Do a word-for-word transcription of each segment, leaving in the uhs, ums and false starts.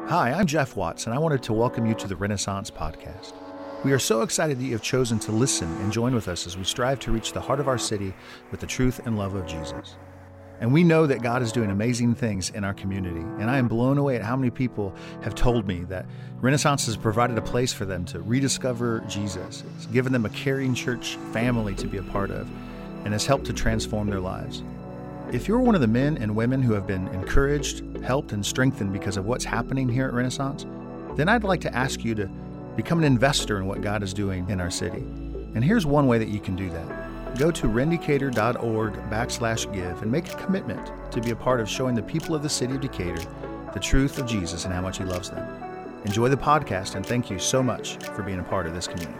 Hi, I'm Jeff Watts, and I wanted to welcome you to the Renaissance Podcast. We are so excited that you have chosen to listen and join with us as we strive to reach the heart of our city with the truth and love of Jesus. And we know that God is doing amazing things in our community, and I am blown away at how many people have told me that Renaissance has provided a place for them to rediscover Jesus. It's given them a caring church family to be a part of, and has helped to transform their lives. If you're one of the men and women who have been encouraged, helped, and strengthened because of what's happening here at Renaissance, then I'd like to ask you to become an investor in what God is doing in our city. And here's one way that you can do that. Go to rendicator.org backslash give and make a commitment to be a part of showing the people of the city of Decatur the truth of Jesus and how much he loves them. Enjoy the podcast, and thank you so much for being a part of this community.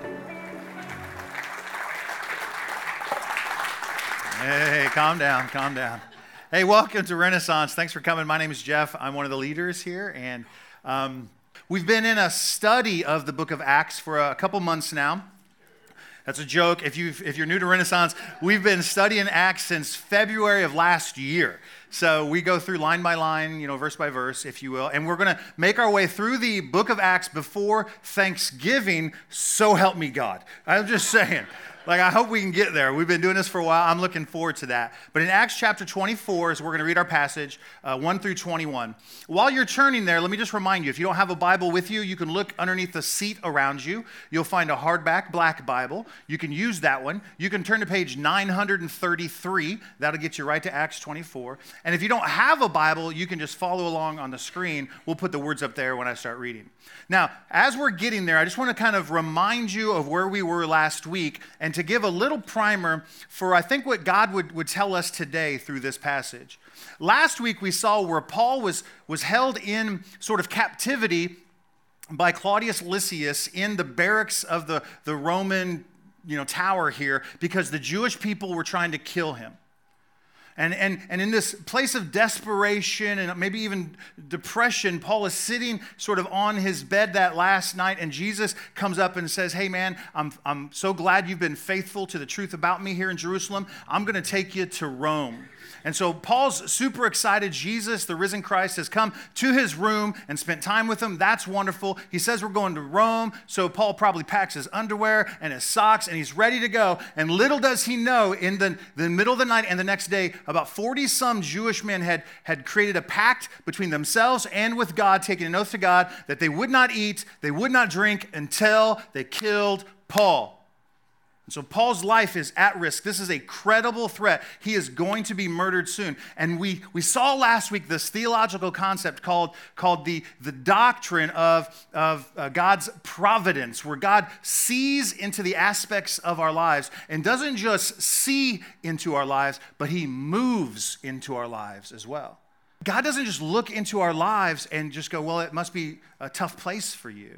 Hey, calm down, calm down. Hey, welcome to Renaissance. Thanks for coming. My name is Jeff. I'm one of the leaders here, and um, we've been in a study of the book of Acts for a couple months now. That's a joke. If you if you're new to Renaissance, we've been studying Acts since February of last year. So we go through line by line, you know, verse by verse, if you will, and we're going to make our way through the book of Acts before Thanksgiving. So help me God. I'm just saying. Like, I hope we can get there. We've been doing this for a while. I'm looking forward to that. But in Acts chapter twenty-four, as we're going to read our passage, uh, one through twenty-one. While you're turning there, let me just remind you, if you don't have a Bible with you, you can look underneath the seat around you. You'll find a hardback black Bible. You can use that one. You can turn to page nine thirty-three. That'll get you right to Acts twenty-four. And if you don't have a Bible, you can just follow along on the screen. We'll put the words up there when I start reading. Now, as we're getting there, I just want to kind of remind you of where we were last week and to give a little primer for, I think, what God would, would tell us today through this passage. Last week, we saw where Paul was, was held in sort of captivity by Claudius Lysias in the barracks of the, the Roman, you know, tower here because the Jewish people were trying to kill him. And, and, and in this place of desperation and maybe even depression, Paul is sitting sort of on his bed that last night, and Jesus comes up and says, hey man, I'm, I'm so glad you've been faithful to the truth about me here in Jerusalem. I'm going to take you to Rome. And so Paul's super excited. Jesus, the risen Christ, has come to his room and spent time with him. That's wonderful. He says we're going to Rome. So Paul probably packs his underwear and his socks, and he's ready to go. And little does he know, in the, the middle of the night and the next day, about forty-some Jewish men had, had created a pact between themselves and with God, taking an oath to God that they would not eat, they would not drink until they killed Paul. And so Paul's life is at risk. This is a credible threat. He is going to be murdered soon. And we, we saw last week this theological concept called, called the, the doctrine of, of uh, God's providence, where God sees into the aspects of our lives and doesn't just see into our lives, but he moves into our lives as well. God doesn't just look into our lives and just go, well, it must be a tough place for you.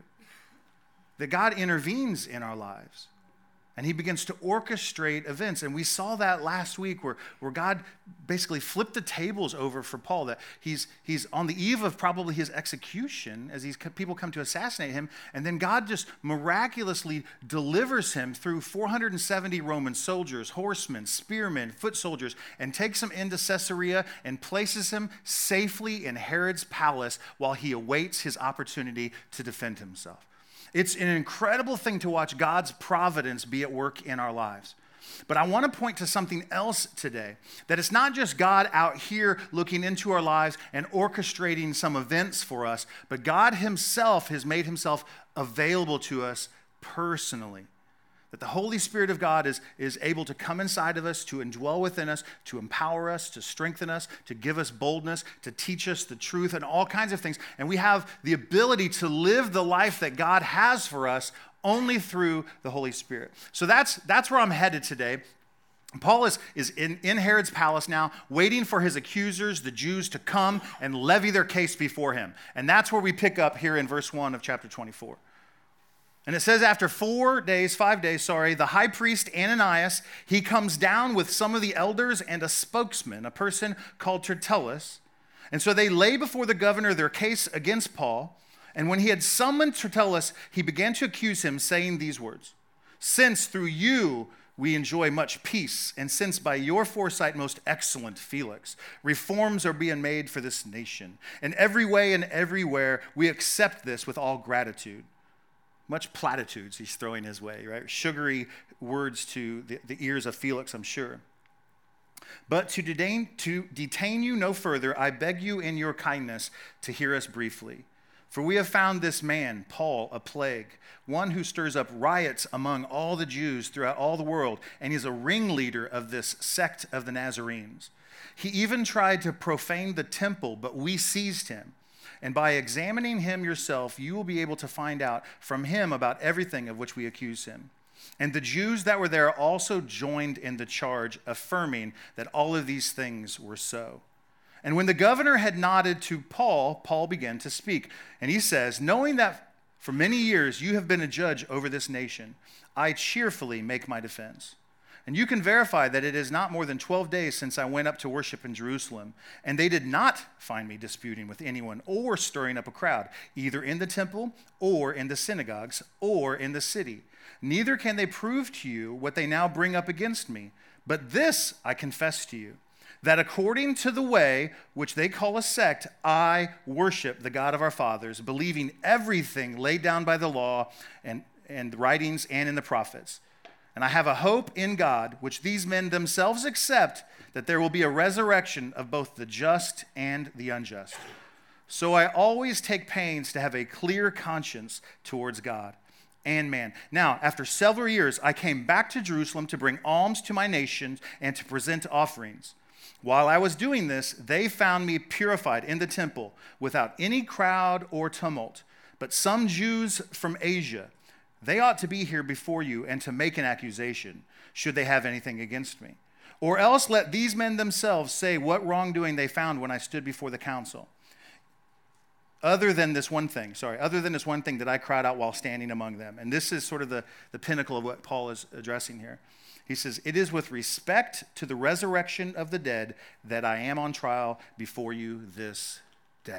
That God intervenes in our lives. And he begins to orchestrate events. And we saw that last week where, where God basically flipped the tables over for Paul. That he's, he's on the eve of probably his execution as these people come to assassinate him. And then God just miraculously delivers him through four hundred seventy Roman soldiers, horsemen, spearmen, foot soldiers, and takes him into Caesarea and places him safely in Herod's palace while he awaits his opportunity to defend himself. It's an incredible thing to watch God's providence be at work in our lives. But I want to point to something else today, that it's not just God out here looking into our lives and orchestrating some events for us, but God himself has made himself available to us personally. That the Holy Spirit of God is, is able to come inside of us, to indwell within us, to empower us, to strengthen us, to give us boldness, to teach us the truth and all kinds of things. And we have the ability to live the life that God has for us only through the Holy Spirit. So that's, that's where I'm headed today. Paul is, is in, in Herod's palace now, waiting for his accusers, the Jews, to come and levy their case before him. And that's where we pick up here in verse one of chapter twenty-four. And it says after four days, five days, sorry, the high priest Ananias, he comes down with some of the elders and a spokesman, a person called Tertullus. And so they lay before the governor their case against Paul. And when he had summoned Tertullus, he began to accuse him, saying these words, since through you we enjoy much peace, and since by your foresight, most excellent Felix, reforms are being made for this nation, in every way and everywhere, we accept this with all gratitude. Much platitudes he's throwing his way, right? Sugary words to the, the ears of Felix, I'm sure. But to detain, to detain you no further, I beg you in your kindness to hear us briefly. For we have found this man, Paul, a plague, one who stirs up riots among all the Jews throughout all the world, and is a ringleader of this sect of the Nazarenes. He even tried to profane the temple, but we seized him. And by examining him yourself, you will be able to find out from him about everything of which we accuse him. And the Jews that were there also joined in the charge, affirming that all of these things were so. And when the governor had nodded to Paul, Paul began to speak. And he says, knowing that for many years you have been a judge over this nation, I cheerfully make my defense. And you can verify that it is not more than twelve days since I went up to worship in Jerusalem, and they did not find me disputing with anyone or stirring up a crowd, either in the temple or in the synagogues or in the city. Neither can they prove to you what they now bring up against me. But this I confess to you, that according to the way which they call a sect, I worship the God of our fathers, believing everything laid down by the law and, and the writings and in the prophets. And I have a hope in God, which these men themselves accept, that there will be a resurrection of both the just and the unjust. So I always take pains to have a clear conscience towards God and man. Now, after several years, I came back to Jerusalem to bring alms to my nation and to present offerings. While I was doing this, they found me purified in the temple without any crowd or tumult. But some Jews from Asia, they ought to be here before you and to make an accusation, should they have anything against me. Or else let these men themselves say what wrongdoing they found when I stood before the council. Other than this one thing, sorry, other than this one thing that I cried out while standing among them. And this is sort of the, the pinnacle of what Paul is addressing here. He says, it is with respect to the resurrection of the dead that I am on trial before you this day.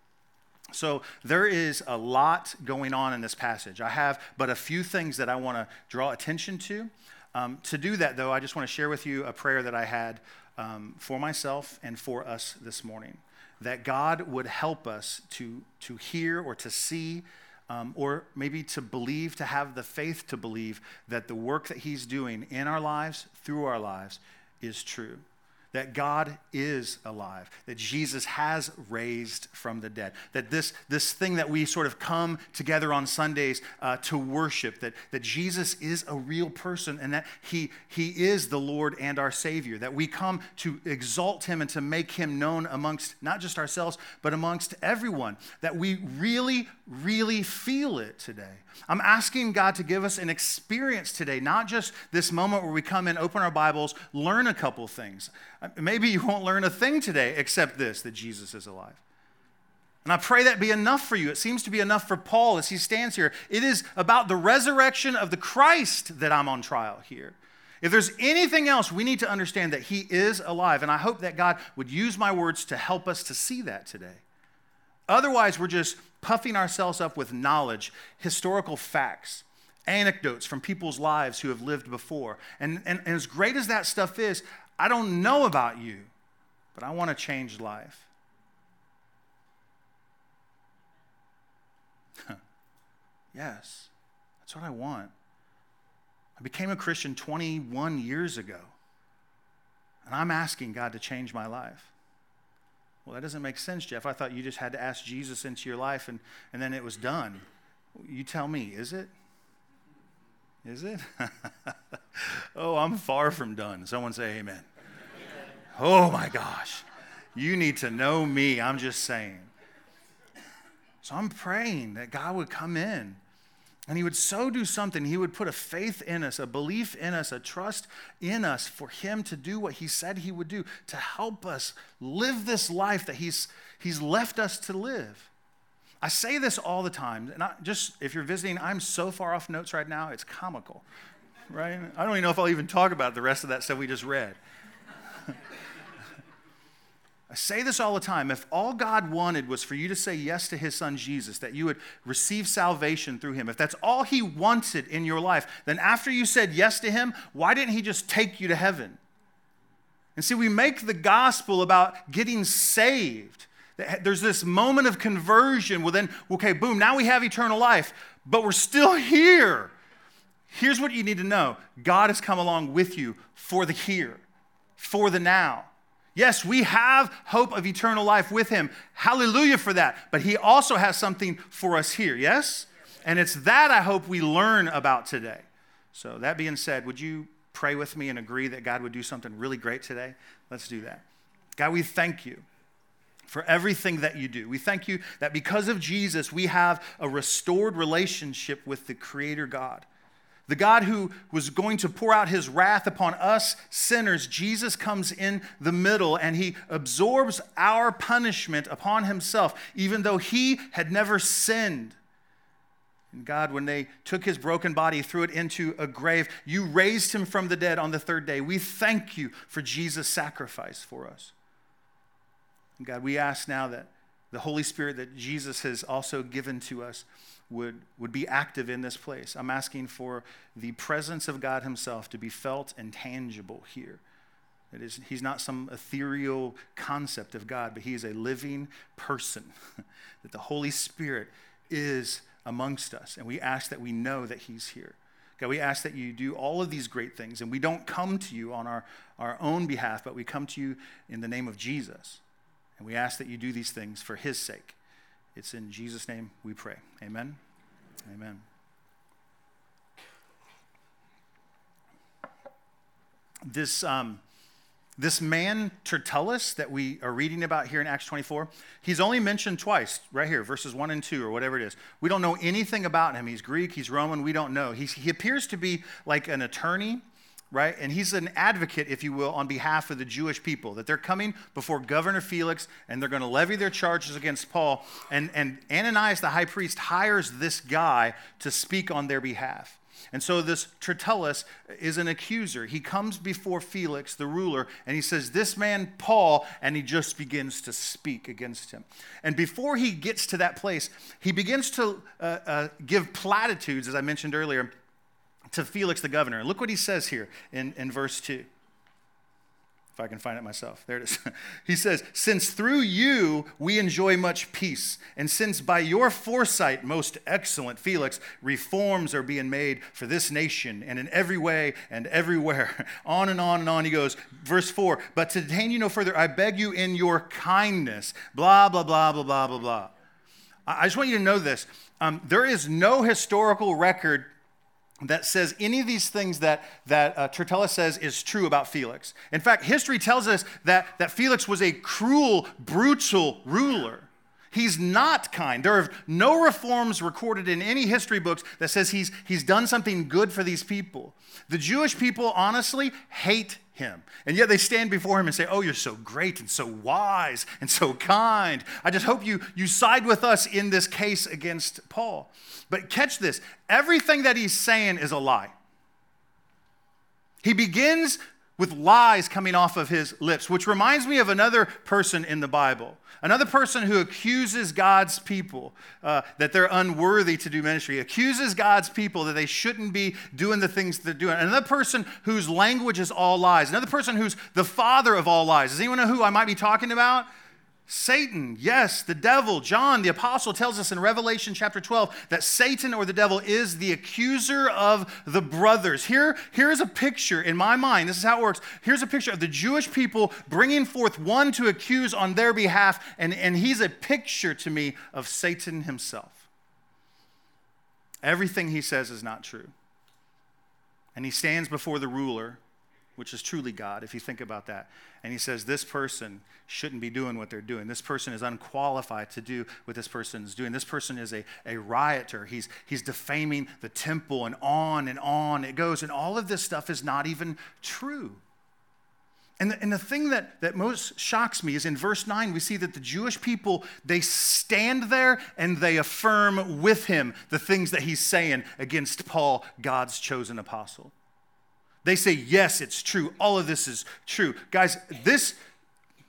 So there is a lot going on in this passage. I have but a few things that I want to draw attention to. Um, to do that, though, I just want to share with you a prayer that I had um, for myself and for us this morning, that God would help us to, to hear or to see Um, or maybe to believe, to have the faith to believe that the work that he's doing in our lives, through our lives, is true. That God is alive, that Jesus has raised from the dead, that this, this thing that we sort of come together on Sundays uh, to worship, that, that Jesus is a real person and that he, he is the Lord and our Savior, that we come to exalt him and to make him known amongst not just ourselves, but amongst everyone, that we really, really feel it today. I'm asking God to give us an experience today, not just this moment where we come in, open our Bibles, learn a couple things. Maybe you won't learn a thing today except this, that Jesus is alive. And I pray that be enough for you. It seems to be enough for Paul as he stands here. It is about the resurrection of the Christ that I'm on trial here. If there's anything else, we need to understand that he is alive. And I hope that God would use my words to help us to see that today. Otherwise, we're just puffing ourselves up with knowledge, historical facts, anecdotes from people's lives who have lived before. And, and, and as great as that stuff is, I don't know about you, but I want to change life. Yes, that's what I want. I became a Christian twenty-one years ago, and I'm asking God to change my life. Well, that doesn't make sense, Jeff. I thought you just had to ask Jesus into your life and, and then it was done. You tell me, is it? Is it? Oh, I'm far from done. Someone say amen. Amen. Oh my gosh. You need to know me. I'm just saying. So I'm praying that God would come in and he would so do something. He would put a faith in us, a belief in us, a trust in us for him to do what he said he would do, to help us live this life that he's, he's left us to live. I say this all the time, and I just, if you're visiting, I'm so far off notes right now, it's comical, right? I don't even know if I'll even talk about the rest of that stuff we just read. I say this all the time. If all God wanted was for you to say yes to his son Jesus, that you would receive salvation through him, if that's all he wanted in your life, then after you said yes to him, why didn't he just take you to heaven? And see, we make the gospel about getting saved. There's this moment of conversion. Well, then, okay, boom, now we have eternal life, but we're still here. Here's what you need to know. God has come along with you for the here, for the now. Yes, we have hope of eternal life with him. Hallelujah for that. But he also has something for us here, yes? And it's that I hope we learn about today. So that being said, would you pray with me and agree that God would do something really great today? Let's do that. God, we thank you for everything that you do. We thank you that because of Jesus, we have a restored relationship with the Creator God. The God who was going to pour out his wrath upon us sinners, Jesus comes in the middle and he absorbs our punishment upon himself, even though he had never sinned. And God, when they took his broken body, threw it into a grave, you raised him from the dead on the third day. We thank you for Jesus' sacrifice for us. And God, we ask now that the Holy Spirit that Jesus has also given to us would, would be active in this place. I'm asking for the presence of God himself to be felt and tangible here. That is, he's not some ethereal concept of God, but he is a living person. That the Holy Spirit is amongst us. And we ask that we know that he's here. God, we ask that you do all of these great things. And we don't come to you on our, our own behalf, but we come to you in the name of Jesus. And we ask that you do these things for his sake. It's in Jesus' name we pray. Amen. Amen. This, um, this man, Tertullus, that we are reading about here in Acts twenty-four, he's only mentioned twice, right here, verses one and two, or whatever it is. We don't know anything about him. He's Greek, he's Roman, we don't know. He's, he appears to be like an attorney, right? And he's an advocate, if you will, on behalf of the Jewish people, that they're coming before Governor Felix and they're going to levy their charges against Paul. And, and Ananias, the high priest, hires this guy to speak on their behalf. And so this Tertullus is an accuser. He comes before Felix, the ruler, and he says, this man, Paul, and he just begins to speak against him. And before he gets to that place, he begins to uh, uh, give platitudes, as I mentioned earlier, to Felix the governor. And look what he says here in, in verse two. If I can find it myself. There it is. He says, since through you we enjoy much peace, and since by your foresight, most excellent Felix, reforms are being made for this nation and in every way and everywhere. On and on and on he goes. Verse four, but to detain you no further, I beg you in your kindness. Blah, blah, blah, blah, blah, blah, blah. I just want you to know this. Um, there is no historical record that says any of these things that, that uh, Tertullus says is true about Felix. In fact, history tells us that, that Felix was a cruel, brutal ruler. He's not kind. There are no reforms recorded in any history books that says he's, he's done something good for these people. The Jewish people, honestly, hate him. And yet they stand before him and say, oh, you're so great and so wise and so kind. I just hope you, you side with us in this case against Paul. But catch this. Everything that he's saying is a lie. He begins with lies coming off of his lips, which reminds me of another person in the Bible. Another person who accuses God's people uh, that they're unworthy to do ministry, accuses God's people that they shouldn't be doing the things they're doing. Another person whose language is all lies. Another person who's the father of all lies. Does anyone know who I might be talking about? Satan, yes, the devil. John, the apostle, tells us in Revelation chapter twelve that Satan, or the devil, is the accuser of the brothers. Here, here's a picture in my mind. This is how it works. Here's a picture of the Jewish people bringing forth one to accuse on their behalf, and, and he's a picture to me of Satan himself. Everything he says is not true. And he stands before the ruler, which is truly God, if you think about that. And he says, this person shouldn't be doing what they're doing. This person is unqualified to do what this person is doing. This person is a, a rioter. He's, he's defaming the temple, and on and on it goes. And all of this stuff is not even true. And the, and the thing that, that most shocks me is in verse nine, we see that the Jewish people, they stand there and they affirm with him the things that he's saying against Paul, God's chosen apostle. They say, yes, it's true. All of this is true. Guys, this,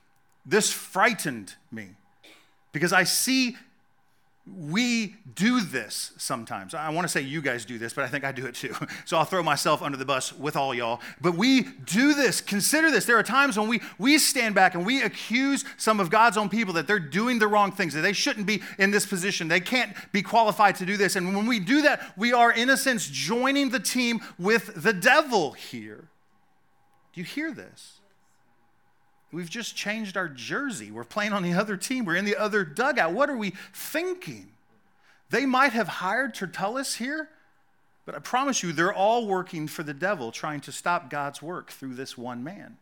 This frightened me because I see we do this sometimes. I want to say you guys do this, but I think I do it too. So I'll throw myself under the bus with all y'all. But we do this. Consider this. There are times when we, we stand back and we accuse some of God's own people that they're doing the wrong things, that they shouldn't be in this position. They can't be qualified to do this. And when we do that, we are, in a sense, joining the team with the devil here. Do you hear this? We've just changed our jersey. We're playing on the other team. We're in the other dugout. What are we thinking? They might have hired Tertullus here, but I promise you, they're all working for the devil, trying to stop God's work through this one man.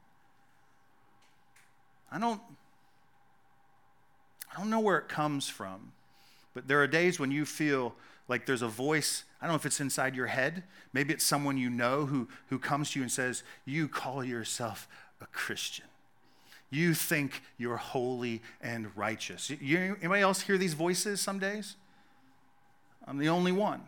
I don't, I don't know where it comes from, but there are days when you feel like there's a voice. I don't know if it's inside your head. Maybe it's someone you know who, who comes to you and says, you call yourself a Christian. You think you're holy and righteous. You, anybody else hear these voices some days? I'm the only one.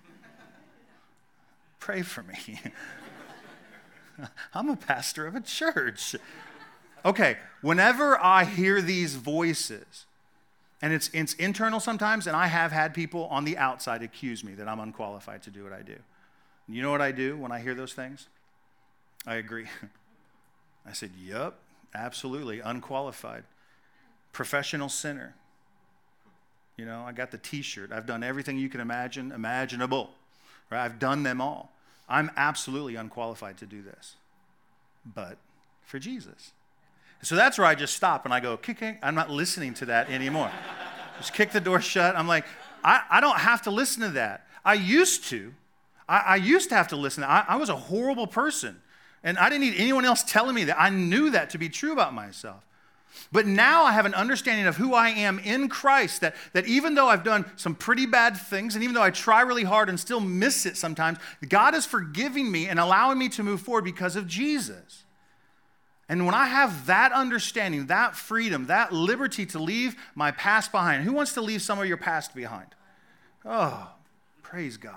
Pray for me. I'm a pastor of a church. Okay, whenever I hear these voices, and it's, it's internal sometimes, and I have had people on the outside accuse me that I'm unqualified to do what I do. You know what I do when I hear those things? I agree. I said, yup. Absolutely, unqualified. Professional sinner. You know, I got the t-shirt. I've done everything you can imagine, imaginable. Right? I've done them all. I'm absolutely unqualified to do this. But for Jesus. So that's where I just stop and I go, kick, kick. I'm not listening to that anymore. Just kick the door shut. I'm like, I, I don't have to listen to that. I used to. I, I used to have to listen. I, I was a horrible person. And I didn't need anyone else telling me that. I knew that to be true about myself. But now I have an understanding of who I am in Christ, that, that even though I've done some pretty bad things, and even though I try really hard and still miss it sometimes, God is forgiving me and allowing me to move forward because of Jesus. And when I have that understanding, that freedom, that liberty to leave my past behind. Who wants to leave some of your past behind? Oh, praise God.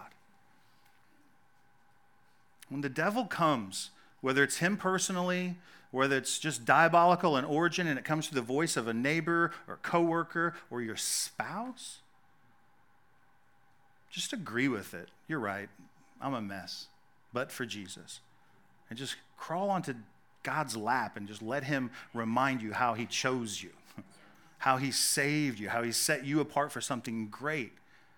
When the devil comes, whether it's him personally, whether it's just diabolical in origin and it comes through the voice of a neighbor or coworker or your spouse, just agree with it. You're right. I'm a mess. But for Jesus. And just crawl onto God's lap and just let him remind you how he chose you, how he saved you, how he set you apart for something great.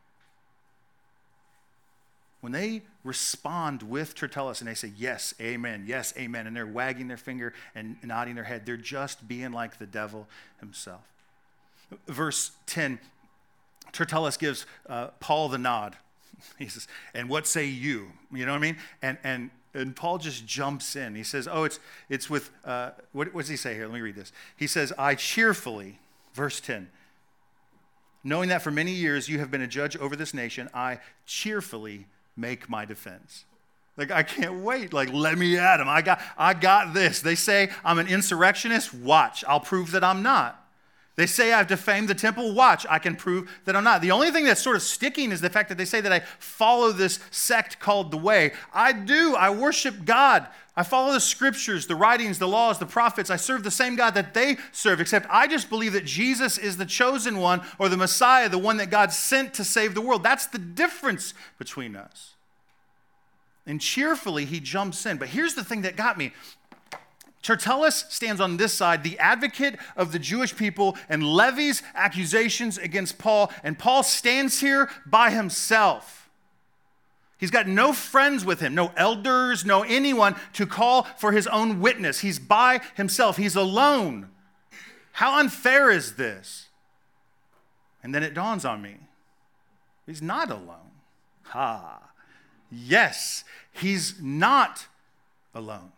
When they respond with Tertullus and they say, yes, amen, yes, amen, and they're wagging their finger and nodding their head, they're just being like the devil himself. Verse ten, Tertullus gives uh, Paul the nod. He says, and what say you? You know what I mean? And and and Paul just jumps in. He says, oh, it's it's with, uh, what, what does he say here? Let me read this. He says, I cheerfully, verse ten, knowing that for many years you have been a judge over this nation, I cheerfully make my defense. Like, I can't wait. Like, let me at him. I got, I got this. They say I'm an insurrectionist. Watch. I'll prove that I'm not. They say I've defamed the temple. Watch. I can prove that I'm not. The only thing that's sort of sticking is the fact that they say that I follow this sect called the Way. I do. I worship God. I follow the scriptures, the writings, the laws, the prophets. I serve the same God that they serve, except I just believe that Jesus is the chosen one or the Messiah, the one that God sent to save the world. That's the difference between us. And cheerfully, he jumps in. But here's the thing that got me. Tertullus stands on this side, the advocate of the Jewish people, and levies accusations against Paul. And Paul stands here by himself. He's got no friends with him, no elders, no anyone to call for his own witness. He's by himself. He's alone. How unfair is this? And then it dawns on me. He's not alone. Ha. Yes, he's not alone.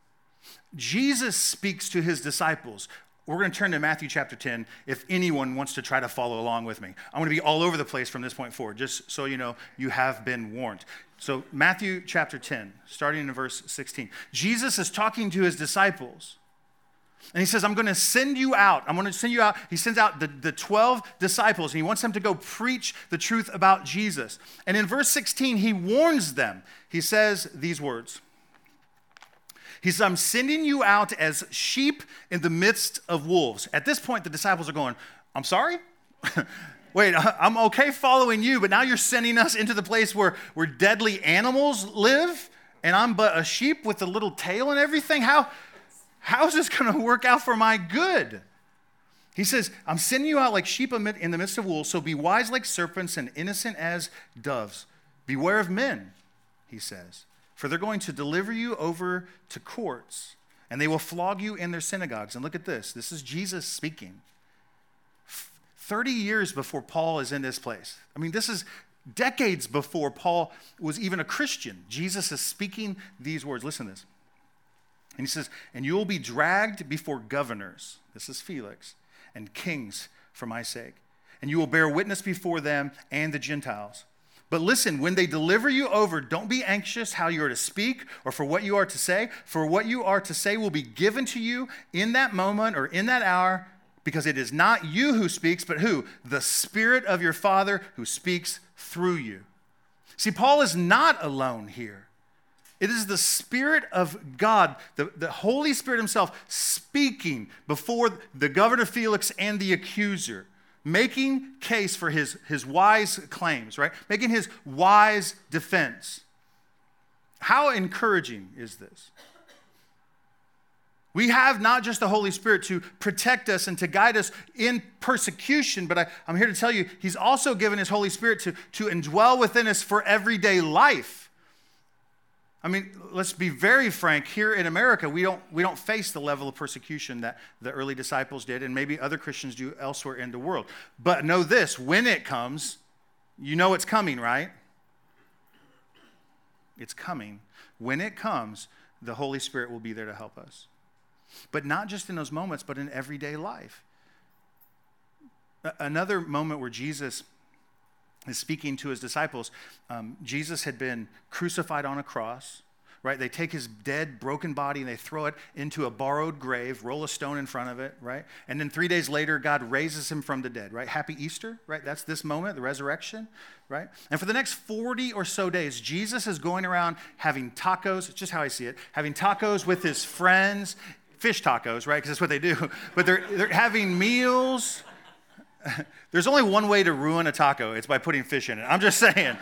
Jesus speaks to his disciples. We're going to turn to Matthew chapter ten if anyone wants to try to follow along with me. I'm going to be all over the place from this point forward, just so you know you have been warned. So Matthew chapter ten, starting in verse sixteen. Jesus is talking to his disciples. And he says, I'm going to send you out. I'm going to send you out. He sends out the, the twelve disciples, and he wants them to go preach the truth about Jesus. And in verse sixteen, he warns them. He says these words. He says, I'm sending you out as sheep in the midst of wolves. At this point, the disciples are going, I'm sorry? Wait, I'm okay following you, but now you're sending us into the place where, where deadly animals live, and I'm but a sheep with a little tail and everything? How, how is this going to work out for my good? He says, I'm sending you out like sheep in the midst of wolves, so be wise like serpents and innocent as doves. Beware of men, he says, for they're going to deliver you over to courts, and they will flog you in their synagogues. And look at this. This is Jesus speaking. thirty years before Paul is in this place. I mean, this is decades before Paul was even a Christian. Jesus is speaking these words. Listen to this. And he says, and you will be dragged before governors. This is Felix. And kings for my sake. And you will bear witness before them and the Gentiles. But listen, when they deliver you over, don't be anxious how you are to speak or for what you are to say. For what you are to say will be given to you in that moment or in that hour, because it is not you who speaks, but who? The Spirit of your Father who speaks through you. See, Paul is not alone here. It is the Spirit of God, the, the Holy Spirit himself, speaking before the governor Felix and the accuser, making case for his, his wise claims, right? Making his wise defense. How encouraging is this? We have not just the Holy Spirit to protect us and to guide us in persecution, but I, I'm here to tell you, he's also given his Holy Spirit to, to indwell within us for everyday life. I mean, let's be very frank. Here in America, we don't, we don't face the level of persecution that the early disciples did, and maybe other Christians do elsewhere in the world. But know this, when it comes, you know it's coming, right? It's coming. When it comes, the Holy Spirit will be there to help us. But not just in those moments, but in everyday life. Another moment where Jesus is speaking to his disciples, um, Jesus had been crucified on a cross, right? They take his dead, broken body and they throw it into a borrowed grave, roll a stone in front of it, right? And then three days later, God raises him from the dead, right? Happy Easter, right? That's this moment, the resurrection, right? And for the next forty or so days, Jesus is going around having tacos, it's just how I see it, having tacos with his friends, fish tacos, right? Because that's what they do. But they're, they're having meals. There's only one way to ruin a taco. It's by putting fish in it. I'm just saying.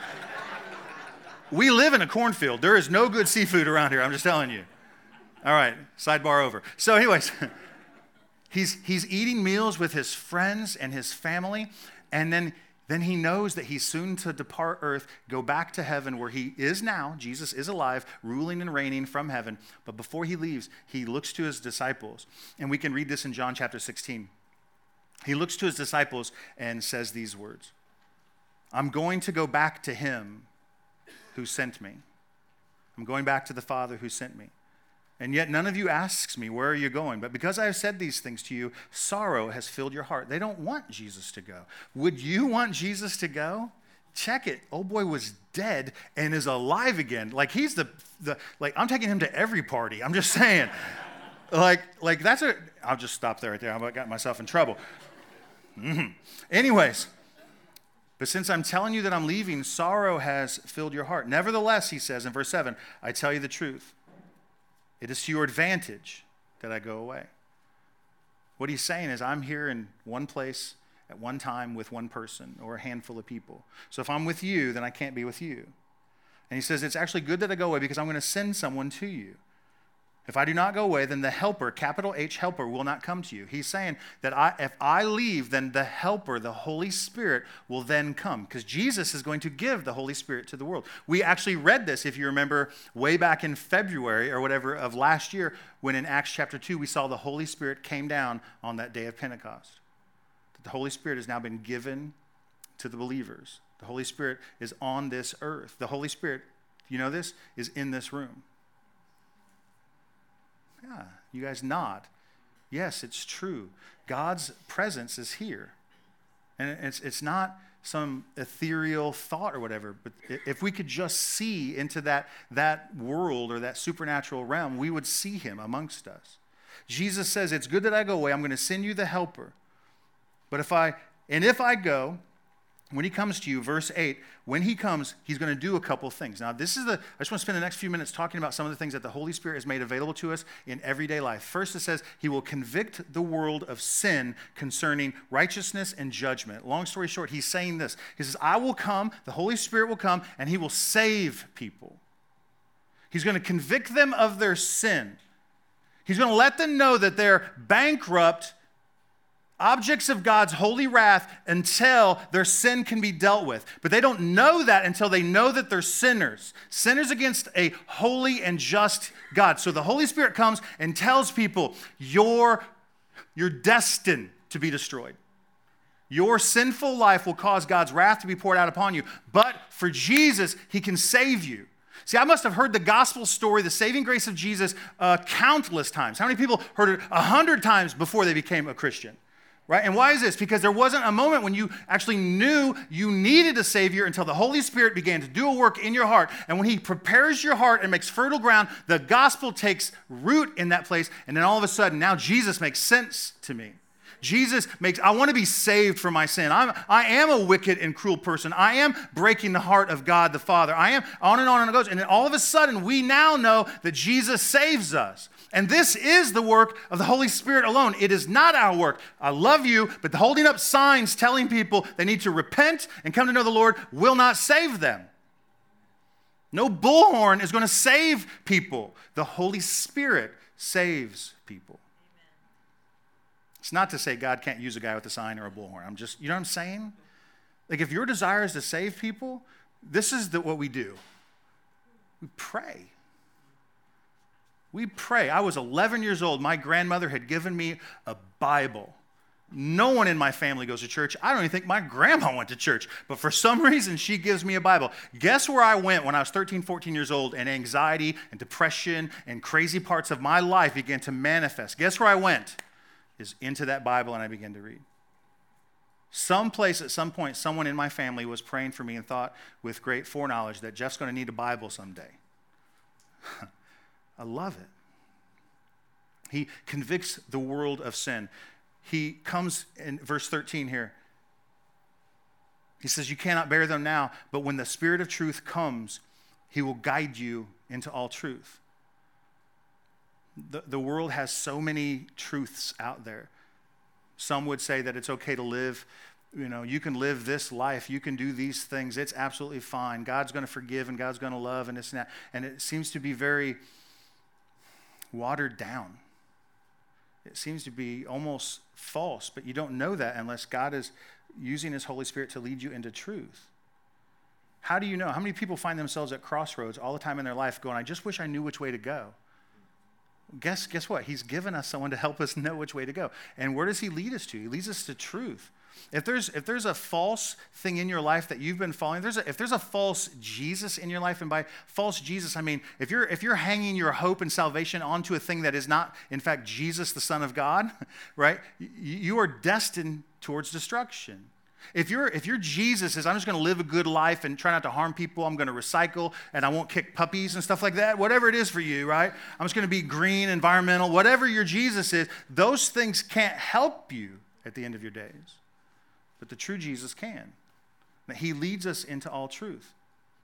We live in a cornfield. There is no good seafood around here. I'm just telling you. All right, sidebar over. So anyways, he's, he's eating meals with his friends and his family, and then, then he knows that he's soon to depart earth, go back to heaven where he is now. Jesus is alive, ruling and reigning from heaven. But before he leaves, he looks to his disciples, and we can read this in John chapter sixteen. He looks to his disciples and says these words, I'm going to go back to him who sent me. I'm going back to the Father who sent me. And yet none of you asks me, where are you going? But because I have said these things to you, sorrow has filled your heart. They don't want Jesus to go. Would you want Jesus to go? Check it. Old boy was dead and is alive again. Like he's the, the like I'm taking him to every party. I'm just saying. like, like that's a, I'll just stop there right there. I got myself in trouble. Mm-hmm. Anyways, but since I'm telling you that I'm leaving, sorrow has filled your heart. Nevertheless, he says in verse seven, I tell you the truth. It is to your advantage that I go away. What he's saying is I'm here in one place at one time with one person or a handful of people. So if I'm with you, then I can't be with you. And he says it's actually good that I go away because I'm going to send someone to you. If I do not go away, then the helper, capital H helper, will not come to you. He's saying that I, if I leave, then the helper, the Holy Spirit, will then come. Because Jesus is going to give the Holy Spirit to the world. We actually read this, if you remember, way back in February or whatever of last year, when in Acts chapter two, we saw the Holy Spirit came down on that day of Pentecost. The Holy Spirit has now been given to the believers. The Holy Spirit is on this earth. The Holy Spirit, you know this, is in this room. Yeah, you guys nod. Yes, it's true. God's presence is here. And it's it's not some ethereal thought or whatever, but if we could just see into that, that world or that supernatural realm, we would see him amongst us. Jesus says, it's good that I go away. I'm going to send you the helper. But if I, and if I go, when he comes to you, verse eight, when he comes, he's going to do a couple of things. Now, this is the, I just want to spend the next few minutes talking about some of the things that the Holy Spirit has made available to us in everyday life. First, it says he will convict the world of sin concerning righteousness and judgment. Long story short, he's saying this. He says, I will come, the Holy Spirit will come, and he will save people. He's going to convict them of their sin. He's going to let them know that they're bankrupt objects of God's holy wrath until their sin can be dealt with. But they don't know that until they know that they're sinners. Sinners against a holy and just God. So the Holy Spirit comes and tells people, you're, you're destined to be destroyed. Your sinful life will cause God's wrath to be poured out upon you. But for Jesus, he can save you. See, I must have heard the gospel story, the saving grace of Jesus, uh, countless times. How many people heard it a hundred times before they became a Christian? Right? And why is this? Because there wasn't a moment when you actually knew you needed a Savior until the Holy Spirit began to do a work in your heart. And when he prepares your heart and makes fertile ground, the gospel takes root in that place. And then all of a sudden, now Jesus makes sense to me. Jesus makes, I want to be saved from my sin. I'm, I am a wicked and cruel person. I am breaking the heart of God the Father. I am, on and on and it goes. And then all of a sudden, we now know that Jesus saves us. And this is the work of the Holy Spirit alone. It is not our work. I love you, but holding up signs telling people they need to repent and come to know the Lord will not save them. No bullhorn is going to save people. The Holy Spirit saves people. It's not to say God can't use a guy with a sign or a bullhorn. I'm just, you know what I'm saying? Like if your desire is to save people, this is the, what we do. We pray. We pray. I was eleven years old. My grandmother had given me a Bible. No one in my family goes to church. I don't even think my grandma went to church. But for some reason, she gives me a Bible. Guess where I went when I was thirteen, fourteen years old and anxiety and depression and crazy parts of my life began to manifest? Guess where I went? Is into that Bible and I began to read. Someplace at some point, someone in my family was praying for me and thought with great foreknowledge that Jeff's going to need a Bible someday. I love it. He convicts the world of sin. He comes in verse thirteen here. He says, you cannot bear them now, but when the Spirit of truth comes, he will guide you into all truth. The, the world has so many truths out there. Some would say that it's okay to live, you know, you can live this life, you can do these things, it's absolutely fine. God's going to forgive and God's going to love and this and that. And it seems to be very watered down. It seems to be almost false, but you don't know that unless God is using his Holy Spirit to lead you into truth. How do you know? How many people find themselves at crossroads all the time in their life going, I just wish I knew which way to go? Guess, guess what? He's given us someone to help us know which way to go. And where does he lead us to? He leads us to truth. If there's if there's a false thing in your life that you've been following, if there's a, if there's a false Jesus in your life, and by false Jesus, I mean if you're if you're hanging your hope and salvation onto a thing that is not, in fact, Jesus, the Son of God, right? You, you are destined towards destruction. If you're if your Jesus is, I'm just going to live a good life and try not to harm people, I'm going to recycle and I won't kick puppies and stuff like that, whatever it is for you, right? I'm just going to be green, environmental, whatever your Jesus is, those things can't help you at the end of your days. But the true Jesus can. He leads us into all truth.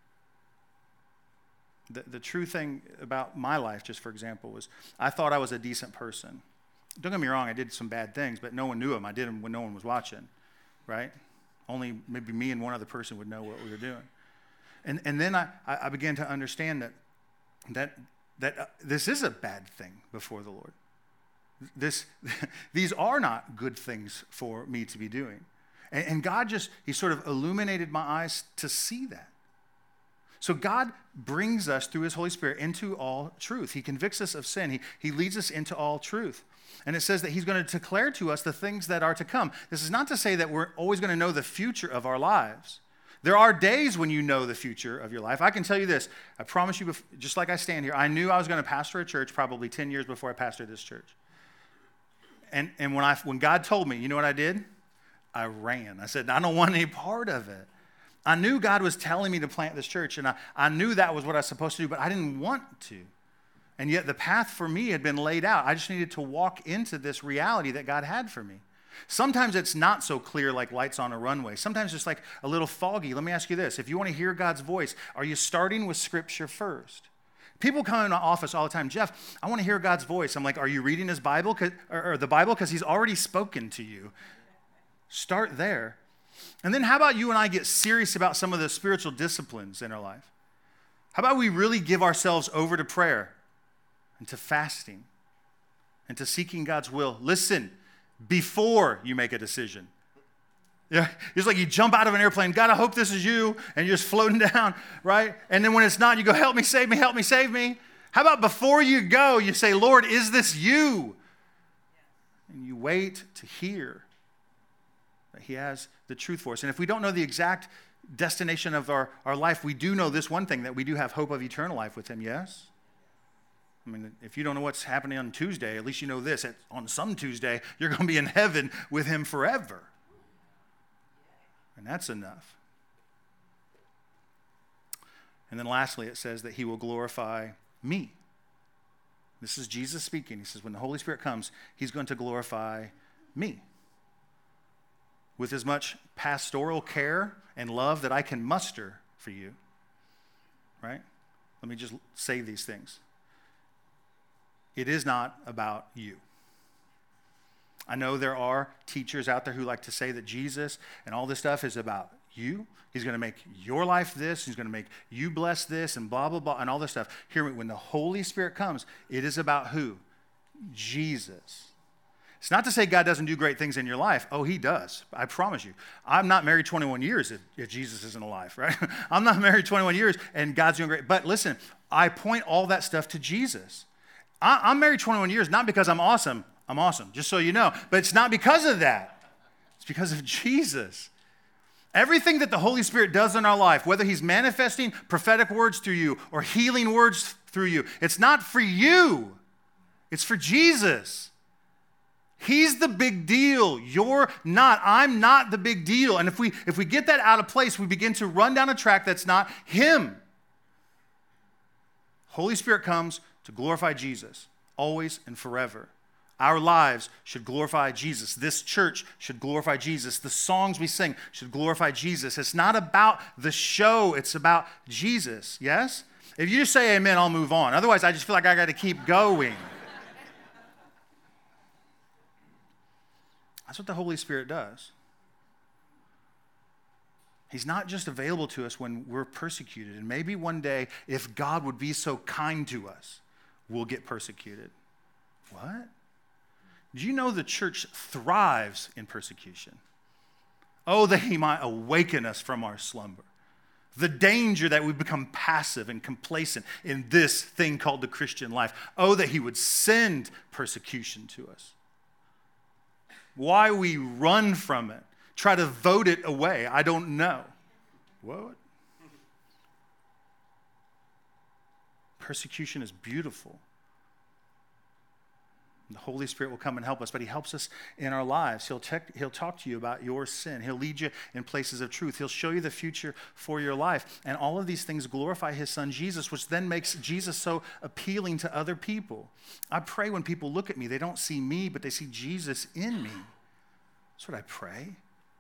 The, the true thing about my life, just for example, was I thought I was a decent person. Don't get me wrong, I did some bad things, but no one knew them. I did them when no one was watching, right? Only maybe me and one other person would know what we were doing. And and then I, I began to understand that that that uh, this is a bad thing before the Lord. This these are not good things for me to be doing. And, and God just, he sort of illuminated my eyes to see that. So God brings us through his Holy Spirit into all truth. He convicts us of sin. He, he leads us into all truth. And it says that he's going to declare to us the things that are to come. This is not to say that we're always going to know the future of our lives. There are days when you know the future of your life. I can tell you this. I promise you, just like I stand here, I knew I was going to pastor a church probably ten years before I pastored this church. And, and when, I, when God told me, you know what I did? I ran. I said, I don't want any part of it. I knew God was telling me to plant this church, and I, I knew that was what I was supposed to do, but I didn't want to. And yet the path for me had been laid out. I just needed to walk into this reality that God had for me. Sometimes it's not so clear like lights on a runway. Sometimes it's like a little foggy. Let me ask you this. If you want to hear God's voice, are you starting with Scripture first? People come in the office all the time, Jeff, I want to hear God's voice. I'm like, are you reading his Bible or, or the Bible? Because he's already spoken to you. Start there. And then how about you and I get serious about some of the spiritual disciplines in our life? How about we really give ourselves over to prayer and to fasting and to seeking God's will? Listen, before you make a decision. Yeah, it's like you jump out of an airplane, God, I hope this is you, and you're just floating down, right? And then when it's not, you go, help me, save me, help me, save me. How about before you go, you say, Lord, is this you? And you wait to hear that he has the truth for us. And if we don't know the exact destination of our, our life, we do know this one thing, that we do have hope of eternal life with him, yes? I mean, if you don't know what's happening on Tuesday, at least you know this, on some Tuesday, you're going to be in heaven with him forever. And that's enough. And then lastly, it says that he will glorify me. This is Jesus speaking. He says, when the Holy Spirit comes, he's going to glorify me. With as much pastoral care and love that I can muster for you. Right? Let me just say these things. It is not about you. I know there are teachers out there who like to say that Jesus and all this stuff is about you. He's going to make your life this. He's going to make you bless this and blah, blah, blah, and all this stuff. Hear me, when the Holy Spirit comes, it is about who? Jesus. It's not to say God doesn't do great things in your life. Oh, he does. I promise you. I'm not married twenty-one years if, if Jesus isn't alive, right? I'm not married twenty-one years and God's doing great. But listen, I point all that stuff to Jesus. I, I'm married twenty-one years, not because I'm awesome. I'm awesome, just so you know. But it's not because of that. It's because of Jesus. Everything that the Holy Spirit does in our life, whether he's manifesting prophetic words through you or healing words through you, it's not for you. It's for Jesus. He's the big deal. You're not. I'm not the big deal. And if we if we get that out of place, we begin to run down a track that's not him. Holy Spirit comes to glorify Jesus, always and forever. Our lives should glorify Jesus. This church should glorify Jesus. The songs we sing should glorify Jesus. It's not about the show. It's about Jesus. Yes? If you just say amen, I'll move on. Otherwise, I just feel like I got to keep going. That's what the Holy Spirit does. He's not just available to us when we're persecuted. And maybe one day, if God would be so kind to us, we'll get persecuted. What? Do you know the church thrives in persecution? Oh, that he might awaken us from our slumber. The danger that we become passive and complacent in this thing called the Christian life. Oh, that he would send persecution to us. Why we run from it, try to vote it away, I don't know. What? Persecution is beautiful. The Holy Spirit will come and help us, but he helps us in our lives. He'll, te- he'll talk to you about your sin. He'll lead you in places of truth. He'll show you the future for your life. And all of these things glorify his son Jesus, which then makes Jesus so appealing to other people. I pray when people look at me, they don't see me, but they see Jesus in me. That's what I pray.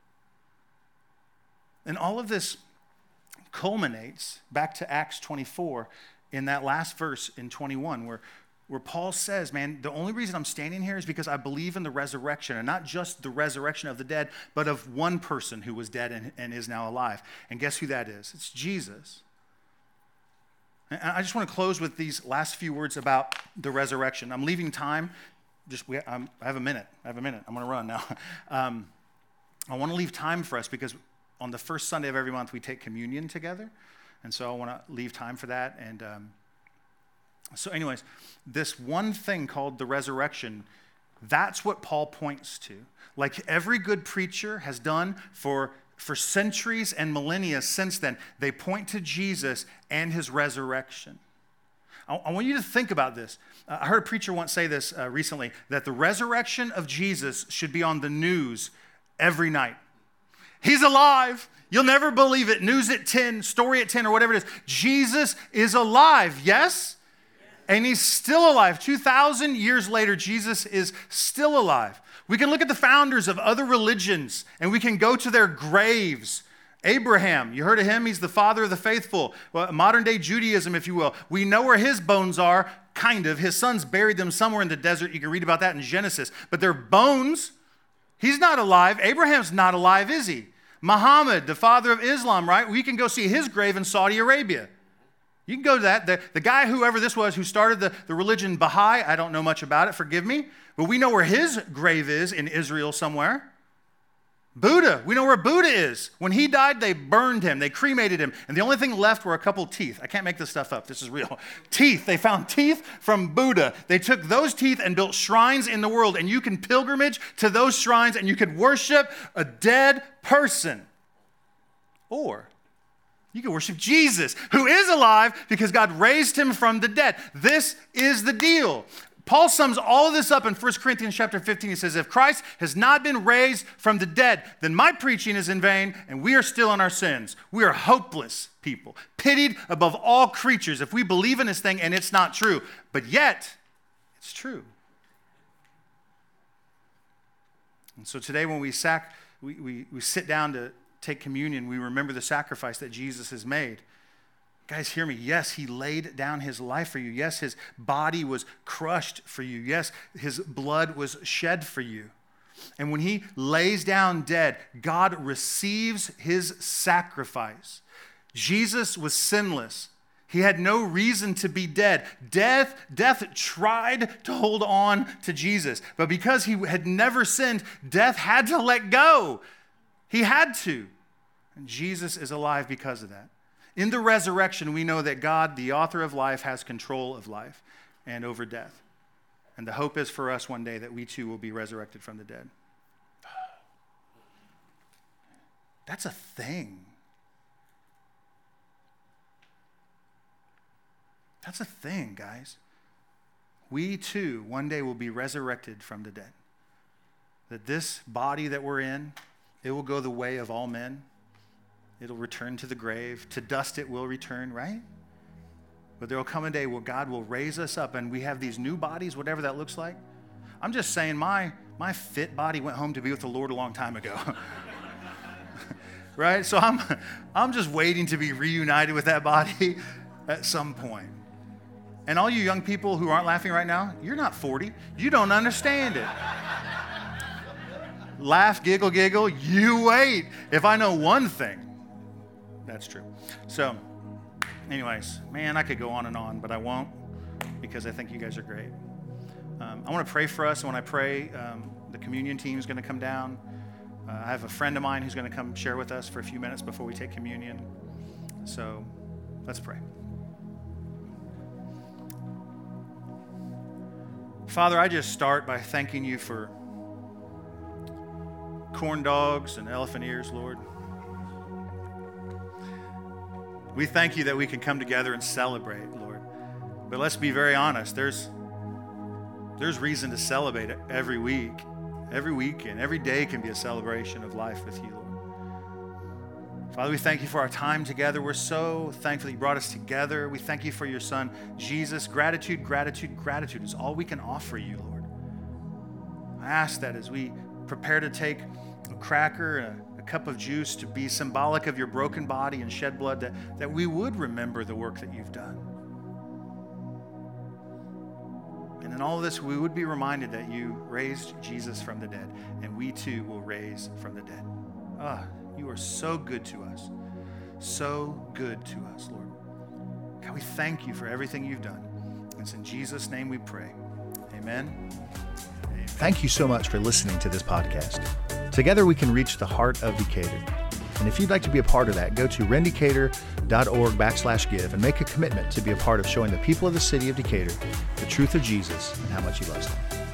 And all of this culminates back to Acts twenty-four in that last verse in twenty-one where Where Paul says, man, the only reason I'm standing here is because I believe in the resurrection, and not just the resurrection of the dead, but of one person who was dead and, and is now alive. And guess who that is? It's Jesus. And I just want to close with these last few words about the resurrection. I'm leaving time. Just we, I'm, I have a minute. I have a minute. I'm going to run now. Um, I want to leave time for us because on the first Sunday of every month, we take communion together. And so I want to leave time for that. And um, So anyways, this one thing called the resurrection, that's what Paul points to. Like every good preacher has done for, for centuries and millennia since then, they point to Jesus and his resurrection. I, I want you to think about this. Uh, I heard a preacher once say this uh, recently, that the resurrection of Jesus should be on the news every night. He's alive. You'll never believe it. News at ten, story at ten, or whatever it is. Jesus is alive, yes? And he's still alive. two thousand years later, Jesus is still alive. We can look at the founders of other religions and we can go to their graves. Abraham, you heard of him? He's the father of the faithful. Well, modern day Judaism, if you will. We know where his bones are, kind of. His sons buried them somewhere in the desert. You can read about that in Genesis. But they're bones. He's not alive. Abraham's not alive, is he? Muhammad, the father of Islam, right? We can go see his grave in Saudi Arabia. You can go to that. The, the guy, whoever this was, who started the, the religion Baha'i, I don't know much about it, forgive me. But we know where his grave is in Israel somewhere. Buddha, we know where Buddha is. When he died, they burned him. They cremated him. And the only thing left were a couple teeth. I can't make this stuff up. This is real. Teeth. They found teeth from Buddha. They took those teeth and built shrines in the world. And you can pilgrimage to those shrines and you could worship a dead person. Or you can worship Jesus, who is alive because God raised him from the dead. This is the deal. Paul sums all of this up in First Corinthians chapter fifteen. He says, if Christ has not been raised from the dead, then my preaching is in vain and we are still in our sins. We are hopeless people, pitied above all creatures if we believe in this thing and it's not true. But yet, it's true. And so today when we, sac- we, we, we sit down to take communion, we remember the sacrifice that Jesus has made. Guys, hear me. Yes, he laid down his life for you. Yes, his body was crushed for you. Yes, his blood was shed for you. And when he lays down dead, God receives his sacrifice. Jesus was sinless. He had no reason to be dead. Death, death tried to hold on to Jesus. But because he had never sinned, death had to let go. He had to. And Jesus is alive because of that. In the resurrection, we know that God, the author of life, has control of life and over death. And the hope is for us one day that we too will be resurrected from the dead. That's a thing. That's a thing, guys. We too one day will be resurrected from the dead. That this body that we're in, it will go the way of all men. It'll return to the grave. To dust it will return, right? But there will come a day where God will raise us up and we have these new bodies, whatever that looks like. I'm just saying my, my fit body went home to be with the Lord a long time ago. Right? So I'm, I'm just waiting to be reunited with that body at some point. And all you young people who aren't laughing right now, you're not forty. You don't understand it. Laugh, giggle, giggle. You wait. If I know one thing, that's true. So, anyways, man, I could go on and on, but I won't because I think you guys are great. Um, I want to pray for us. And when I pray, um, the communion team is going to come down. Uh, I have a friend of mine who's going to come share with us for a few minutes before we take communion. So, let's pray. Father, I just start by thanking you for corn dogs and elephant ears, Lord. We thank you that we can come together and celebrate, Lord. But let's be very honest. There's, there's reason to celebrate it every week, every weekend. Every day can be a celebration of life with you, Lord. Father, we thank you for our time together. We're so thankful that you brought us together. We thank you for your son, Jesus. Gratitude, gratitude, gratitude is all we can offer you, Lord. I ask that as we prepare to take a cracker and a cup of juice to be symbolic of your broken body and shed blood, that, that we would remember the work that you've done. And in all of this, we would be reminded that you raised Jesus from the dead, and we too will raise from the dead. Ah, you are so good to us. So good to us, Lord. God, we thank you for everything you've done. It's in Jesus' name we pray. Amen. Thank you so much for listening to this podcast. Together we can reach the heart of Decatur. And if you'd like to be a part of that, go to rendicator.org backslash give and make a commitment to be a part of showing the people of the city of Decatur the truth of Jesus and how much he loves them.